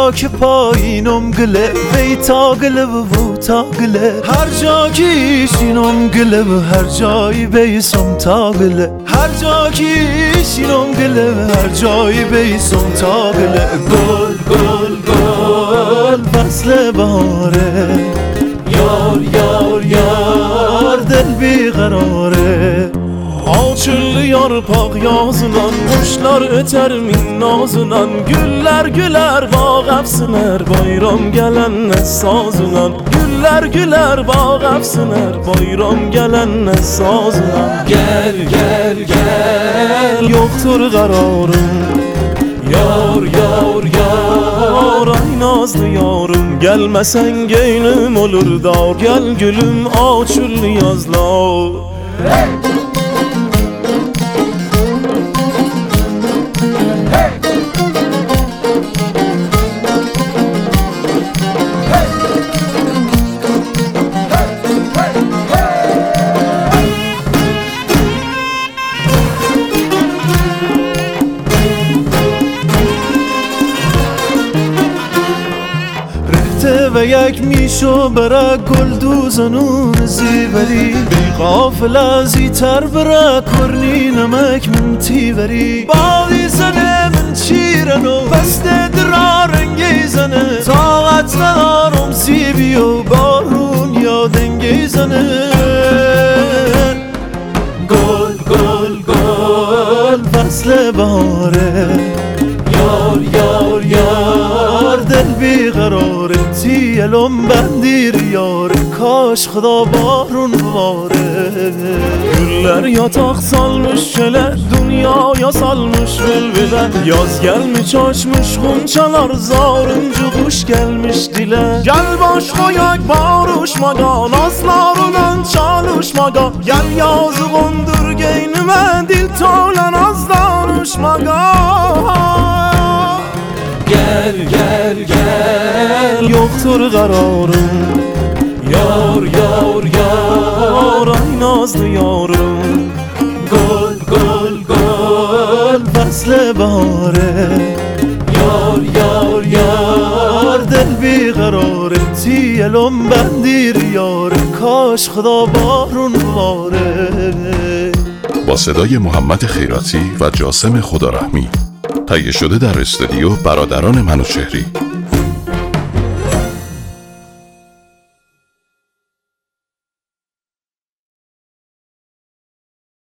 که پایینم گله وی تا گله و تا گله هر جا کیشینم گله و هر جایی بیسم تا گله هر جا کیشینم گله و هر جایی بیسم تا گله گل گل گل فصل بهاره یار یار یار دل بیقراره Açıllı yarpak yazılan Kuşlar öter min nazılan Güller güler bağ efsiner Bayram gelenne sazılan Güller güler bağ efsiner Bayram gelenne sazılan Gel gel gel Yoktur kararım Yar yar yar Ay nazlı yarım Gelmesen geynim olur da Gel gülüm açıllı yazlar Hey! و یک میشو برا گل دوزنون زیوری بی قافل زیتر برا کرنی نمک من تیوری باقی زنه من چیرنو بسته درا رنگی زنه طاقت ندارم سیبی و بارون یا دنگی زنه گل گل گل فصل بهاره یار یار یار دل بیقراره تیلم بندیر یار کاش خدا بارون باره Güller yatak salmış çele Dünyaya salmış velvele Yaz gelmiş açmış gunçalar Zarıncı kuş gelmiş dile Gel baş koyak barışmaga Nazlarla çalışmaga Gel yazı kondur geynime Dil tolan az danışmaga Gel gel gel Yoktur kararım Yar yar yar Ay nazlı yarım Gol gol gol Fasl bahare Yar yar yar Dil بیقراره تیلم بندیر یار کاش خدا بارون باره با صدای محمد خیراتی و جاسم خدارحمی تهیه شده در استودیو برادران منوچهری